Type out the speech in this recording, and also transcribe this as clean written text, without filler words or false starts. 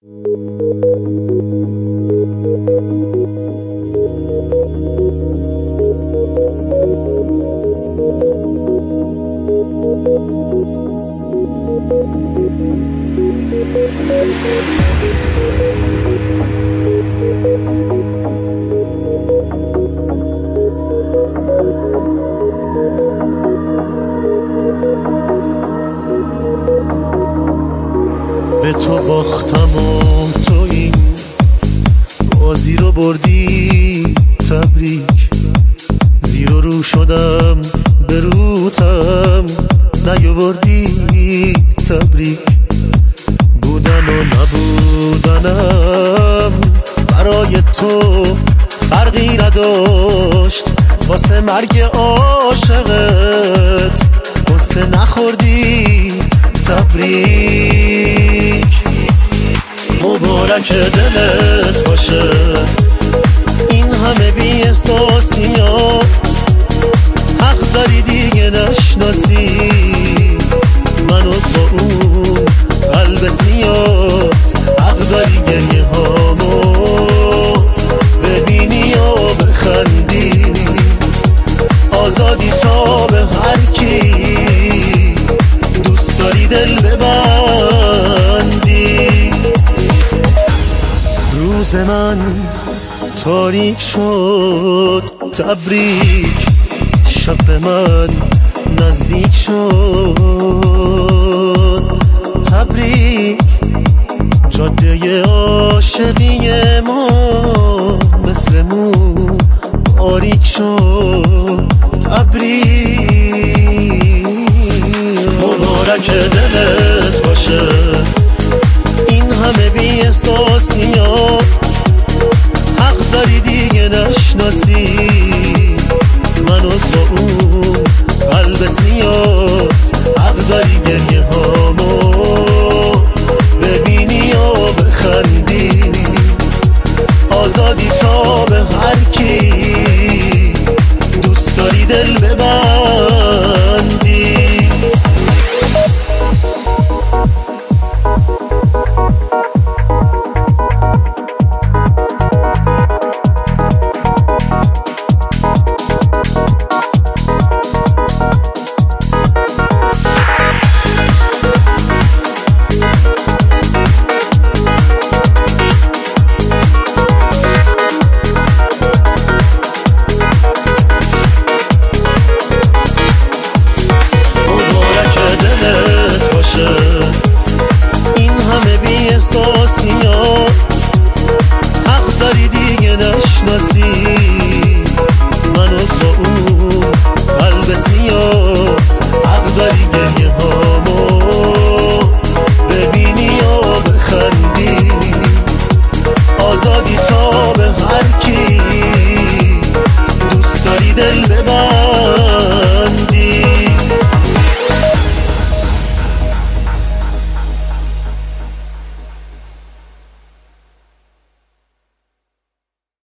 به تو باختم و تو این بازی رو بردی، تبریک. زیر و رو شدم به روتم نیاوردی، تبریک. بودن و نبودنم برای تو فرقی نداشت، واسه مرگ عاشقت قصه نخوردی، تبریک. مبارک دلت باشه این همه بی احساسیات، حق داری دیگه نشناسی منو با اون قلب سیات، حق داری گریه هامو ببینی یا بخندی، آزادی تا به هر کی دوست داری دل ببندی. روز من تاریک شد، تبریک. شب به من نزدیک شد، تبریک. جاده عاشقی ما مثل مو باریک شد، تبریک. مبارک دلت باشه این همه بی احساسیات،